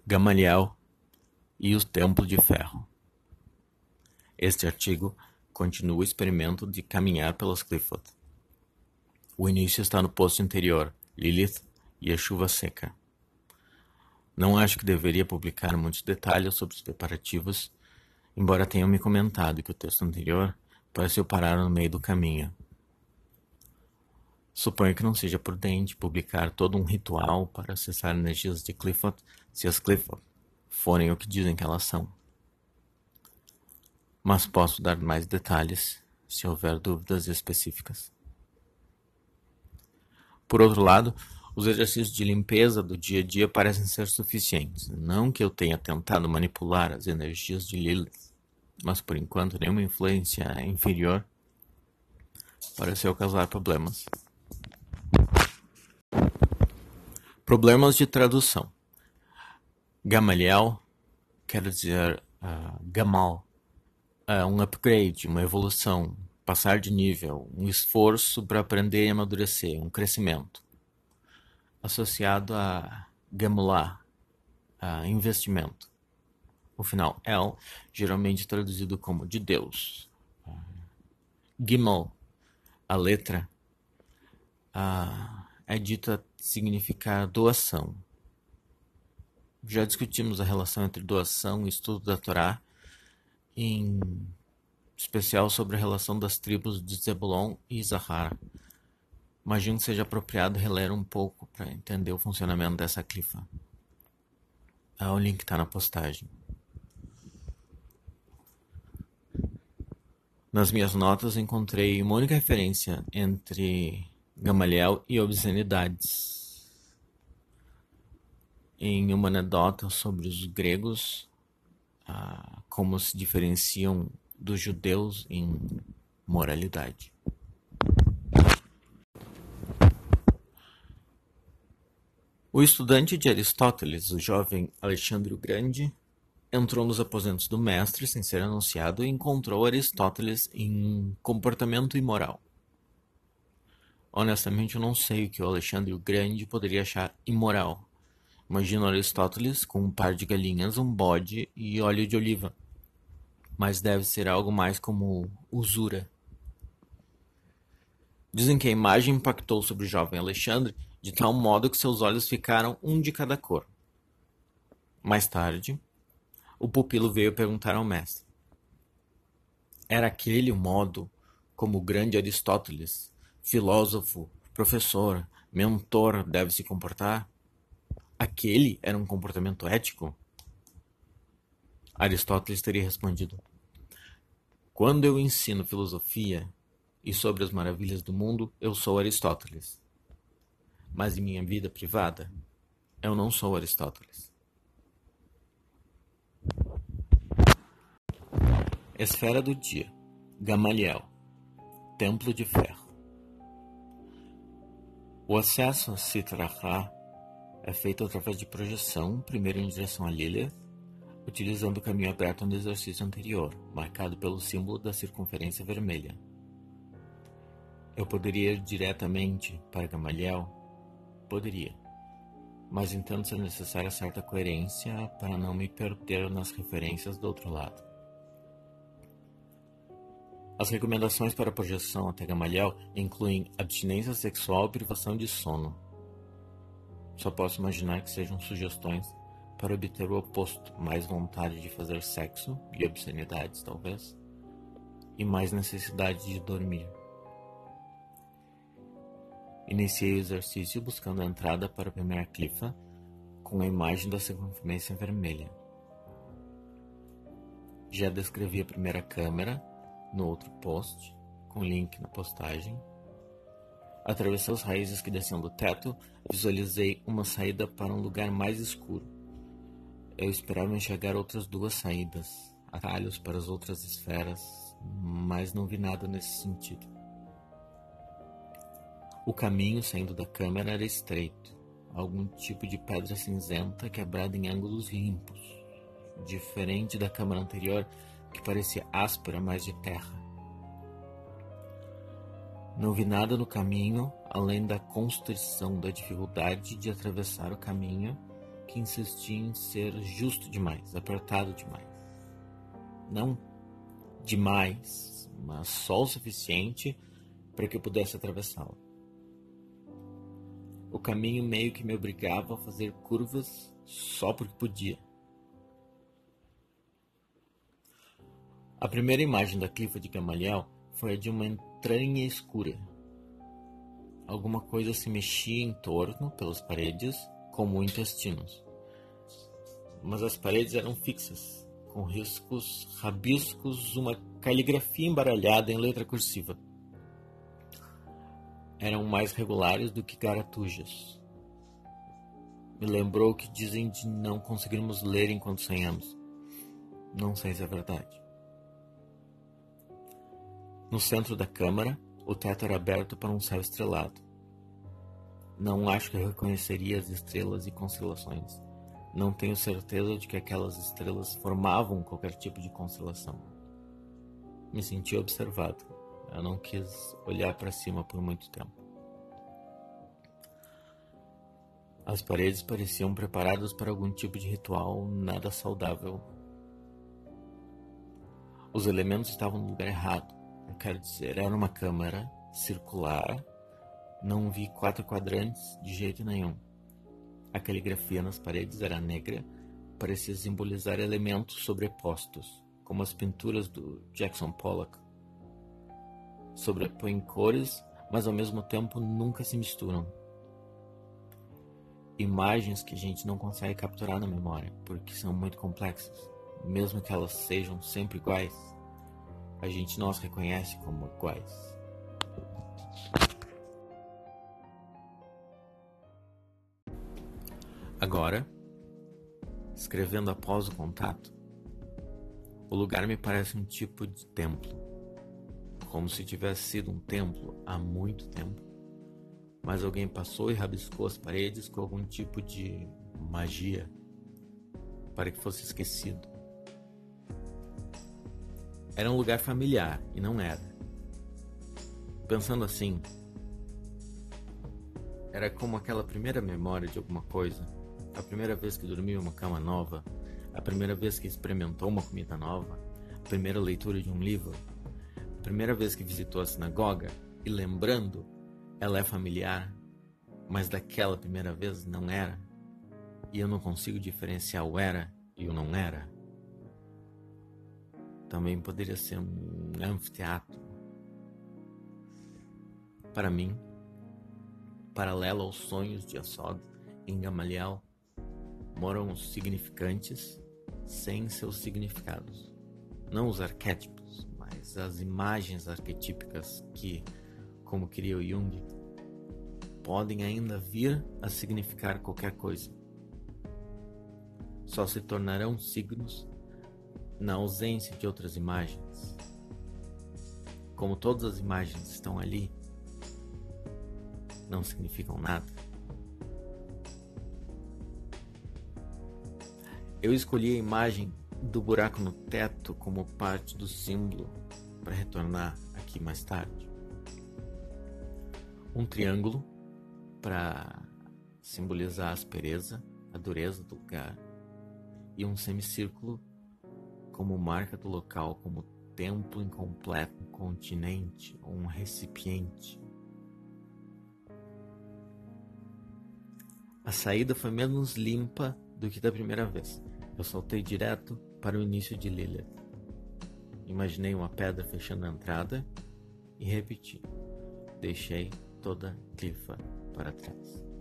Gamaliel e o Templo de Ferro. Este artigo continua o experimento de caminhar pelas Clifford. O início está no posto anterior, Lilith e a chuva seca. Não acho que deveria publicar muitos detalhes sobre os preparativos, embora tenham me comentado que o texto anterior pareceu parar no meio do caminho. Suponho que não seja prudente publicar todo um ritual para acessar energias de Clifford se as Clifford forem o que dizem que elas são. Mas posso dar mais detalhes se houver dúvidas específicas. Por outro lado, os exercícios de limpeza do dia a dia parecem ser suficientes. Não que eu tenha tentado manipular as energias de Lilith, mas por enquanto nenhuma influência inferior pareceu causar problemas. Problemas de tradução. Gamaliel quer dizer Gamal. Um upgrade, uma evolução, passar de nível, um esforço para aprender e amadurecer, um crescimento. Associado a Gamulah, investimento. O final El, geralmente traduzido como de Deus. Gimel, a letra, é dita significar doação. Já discutimos a relação entre doação e estudo da Torá, em especial sobre a relação das tribos de Zebulon e Issachar. Imagino que seja apropriado reler um pouco para entender o funcionamento dessa clifa. O link está na postagem. Nas minhas notas encontrei uma única referência entre Gamaliel e obscenidades. Em uma anedota sobre os gregos, como se diferenciam dos judeus em moralidade. O estudante de Aristóteles, o jovem Alexandre o Grande, entrou nos aposentos do mestre sem ser anunciado e encontrou Aristóteles em comportamento imoral. Honestamente, eu não sei o que o Alexandre o Grande poderia achar imoral. Imagino Aristóteles com um par de galinhas, um bode e óleo de oliva. Mas deve ser algo mais como usura. Dizem que a imagem impactou sobre o jovem Alexandre de tal modo que seus olhos ficaram um de cada cor. Mais tarde, o pupilo veio perguntar ao mestre. Era aquele o modo como o grande Aristóteles, filósofo, professor, mentor, deve se comportar? Aquele era um comportamento ético? Aristóteles teria respondido: quando eu ensino filosofia e sobre as maravilhas do mundo, eu sou Aristóteles. Mas em minha vida privada, eu não sou Aristóteles. Esfera do dia. Gamaliel. Templo de Ferro. O acesso a Sitra Achra é feito através de projeção, primeiro em direção a Lilith, utilizando o caminho aberto no exercício anterior, marcado pelo símbolo da circunferência vermelha. Eu poderia ir diretamente para Gamaliel? Poderia, mas entendo ser necessária certa coerência para não me perder nas referências do outro lado. As recomendações para a projeção até Gamaliel incluem abstinência sexual e privação de sono. Só posso imaginar que sejam sugestões para obter o oposto, mais vontade de fazer sexo e obscenidades, talvez, e mais necessidade de dormir. Iniciei o exercício buscando a entrada para a primeira clifa com a imagem da circunferência vermelha. Já descrevi a primeira câmera no outro post, com link na postagem. Atravessei as raízes que desciam do teto, visualizei uma saída para um lugar mais escuro. Eu esperava enxergar outras duas saídas, atalhos para as outras esferas, mas não vi nada nesse sentido. O caminho saindo da câmera era estreito, algum tipo de pedra cinzenta quebrada em ângulos limpos, diferente da câmera anterior que parecia áspera, mas de terra. Não vi nada no caminho, além da constrição da dificuldade de atravessar o caminho que insistia em ser justo demais, apertado demais. Não demais, mas só o suficiente para que eu pudesse atravessá-lo. O caminho meio que me obrigava a fazer curvas só porque podia. A primeira imagem da clifa de Gamaliel foi a de uma entranha escura. Alguma coisa se mexia em torno, pelas paredes, como intestinos. Mas as paredes eram fixas, com riscos, rabiscos, uma caligrafia embaralhada em letra cursiva. Eram mais regulares do que garatujas. Me lembrou que dizem de não conseguirmos ler enquanto sonhamos. Não sei se é verdade. No centro da câmara, o teto era aberto para um céu estrelado. Não acho que eu reconheceria as estrelas e constelações. Não tenho certeza de que aquelas estrelas formavam qualquer tipo de constelação. Me senti observado. Eu não quis olhar para cima por muito tempo. As paredes pareciam preparadas para algum tipo de ritual nada saudável. Os elementos estavam no lugar errado. Eu quero dizer, era uma câmara circular. Não vi 4 quadrantes de jeito nenhum. A caligrafia nas paredes era negra, parecia simbolizar elementos sobrepostos, como as pinturas do Jackson Pollock. Sobrepõem cores, mas ao mesmo tempo nunca se misturam. Imagens que a gente não consegue capturar na memória, porque são muito complexas. Mesmo que elas sejam sempre iguais, a gente não as reconhece como iguais. Agora, escrevendo após o contato, o lugar me parece um tipo de templo, como se tivesse sido um templo há muito tempo, mas alguém passou e rabiscou as paredes com algum tipo de magia para que fosse esquecido. Era um lugar familiar e não era. Pensando assim, era como aquela primeira memória de alguma coisa, a primeira vez que dormiu em uma cama nova, a primeira vez que experimentou uma comida nova, a primeira leitura de um livro, a primeira vez que visitou a sinagoga, e lembrando, ela é familiar, mas daquela primeira vez não era, e eu não consigo diferenciar o era e o não era. Também poderia ser um anfiteatro. Para mim, paralelo aos sonhos de Yasod, em Gamaliel, moram os significantes sem seus significados. Não os arquétipos, mas as imagens arquetípicas que, como queria o Jung, podem ainda vir a significar qualquer coisa. Só se tornarão signos na ausência de outras imagens. Como todas as imagens estão ali, não significam nada. Eu escolhi a imagem do buraco no teto como parte do símbolo para retornar aqui mais tarde. Um triângulo para simbolizar a aspereza, a dureza do lugar, e um semicírculo como marca do local, como templo incompleto, um continente ou um recipiente. A saída foi menos limpa do que da primeira vez. Eu saltei direto para o início de Lilith. Imaginei uma pedra fechando a entrada e repeti. Deixei toda a clifa para trás.